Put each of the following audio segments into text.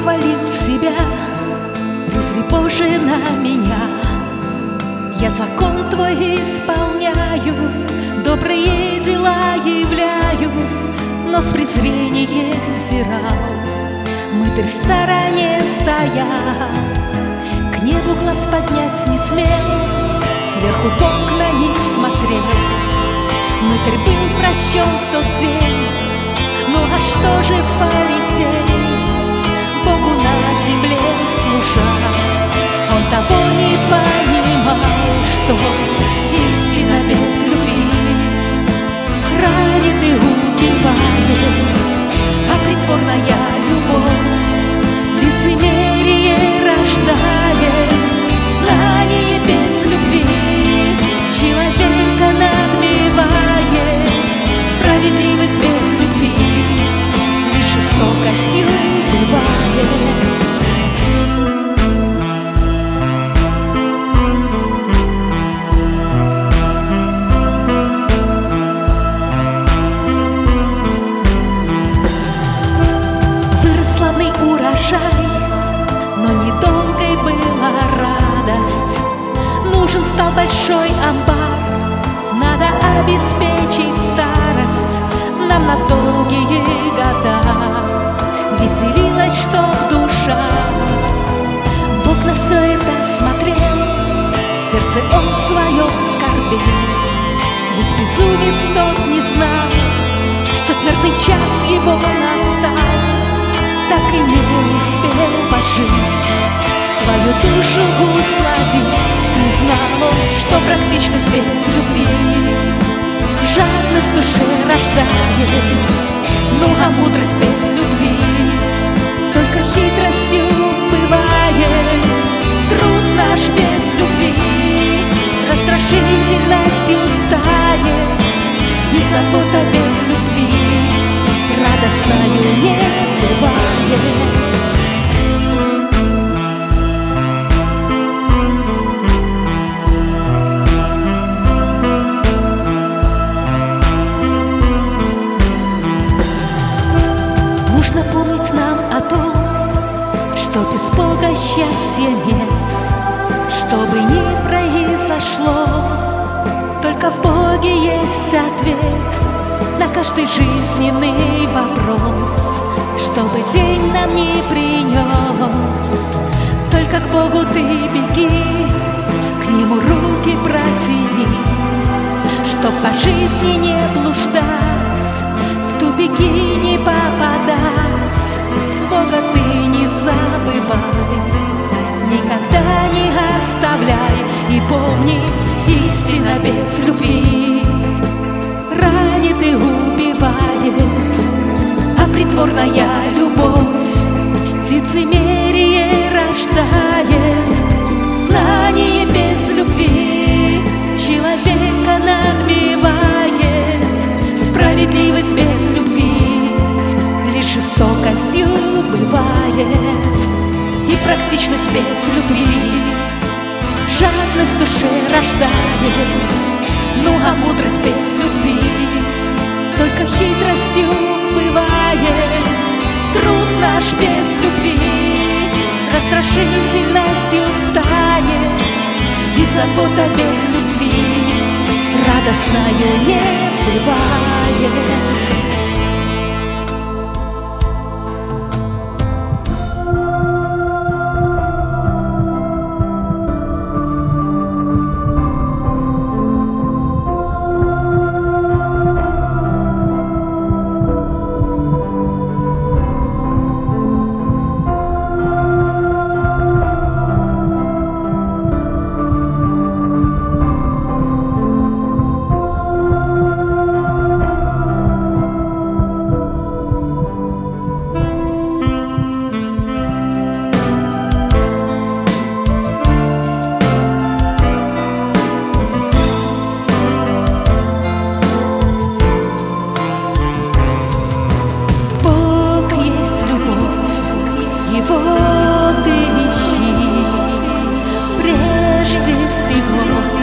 хвалил себя, презри, Боже, на меня. Я закон Твой исполняю, добрые дела являю, но с презрением взирал, мытарь в стороне стоял. К небу глаз поднять не смел, сверху Бог на них смотрел. Мытарь был прощен в тот день. Ну а что же фарисей, Богу на земле служа? Он того не понимал, что истина без любви ранит и убивает, а притворная любовь лицемерие рождает. Знание без любви человека надмевает, справедливость без любви лишь жестокостью бывает. Вырос славный урожай, но недолгой была радость. Нужен стал большой амбар, надо обеспечить старость нам на долгие года. Веселилась, чтоб душа. Бог на все это смотрел, в сердце Он свое скорбел. Ведь безумец тот не знал, что смертный час его настал. Так и не успел пожить, свою душу усладить. Не знал он, что практичность без любви жадность в душе рождает. Ну а мудрость без любви только хитростью бывает. Труд наш без любви раздражительностью станет, и забота без любви радостною не бывает. Нужно помнить нам о том, что без Бога счастья нет. Что бы ни произошло, только в Боге есть ответ на каждый жизненный вопрос. Чтобы день нам не принес, только к Богу ты беги, к Нему руки протяни. Чтоб по жизни не блуждать, в тупики не попадать, Бога ты не забывай, никогда не оставляй. И помни, истина без любви ранит и убивает, а притворная любовь лицемерие рождает. Знание без любви человека надмевает, справедливость без любви лишь жестокостью бывает, и практичность без любви жадность в душе рождает. Ну а мудрость без любви только хитростью бывает. Труд наш без любви раздражительностью станет, и забота без любви радостною не бывает.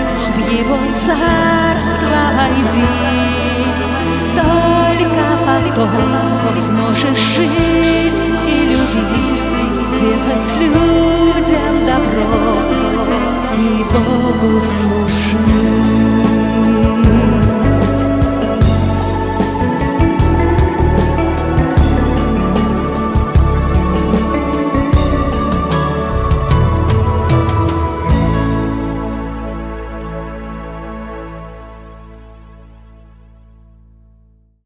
Его царство войди, только потом то сможешь жить и любить, делать людям добро и Богу служить.